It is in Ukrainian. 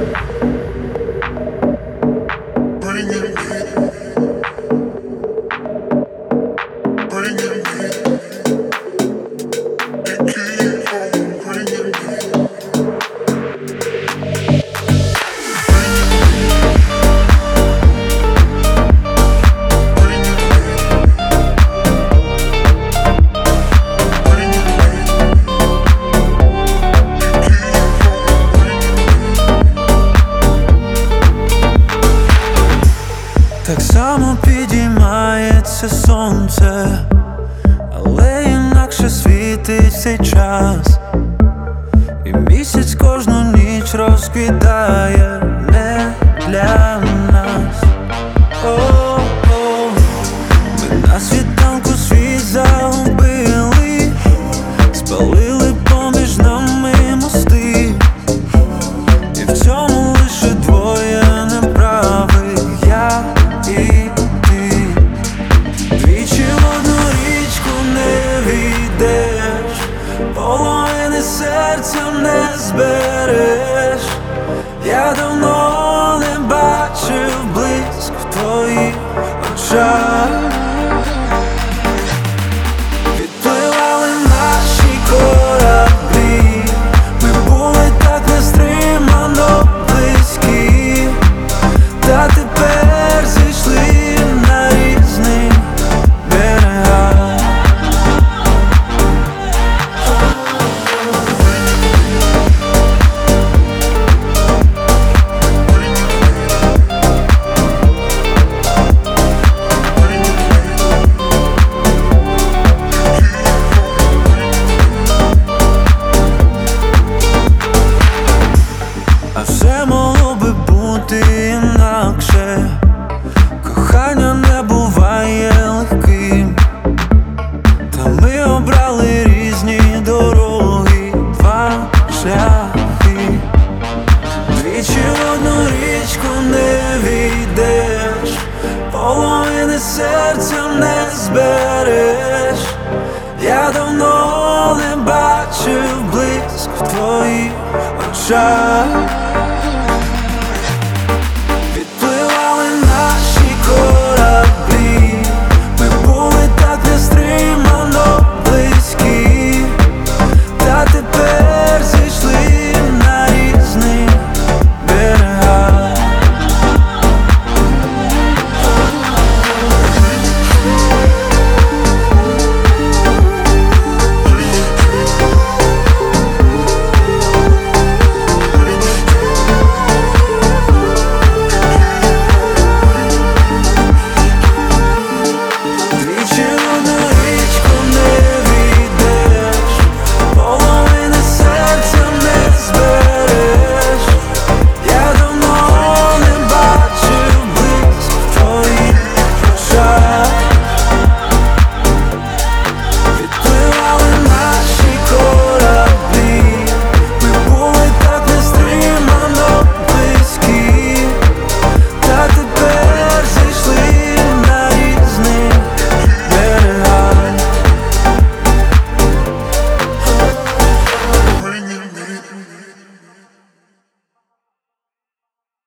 Так само підіймається сонце, але інакше світить цей час, і місяць кожну ніч розквітає не для нас. О-о-о. Ми на світанку світ загубили, спалили поміж нами мости, і в цьому лише двоє неправих, я і ти. Двічі в одну річку не війдеш, половини серця не збереш. Я давно не бачив блиск в твоїх очах. Відпливали наші кораблі, ми були так нестримано близькі, та тепер зійшли на різних берегах. А все могло би бути інакше. Кохання не буває легким, та ми обрали різні дороги, два шляхи. Двічі в одну річку не війдеш, половини серця не збереш. Я давно не бачив блиск в твоїх очах.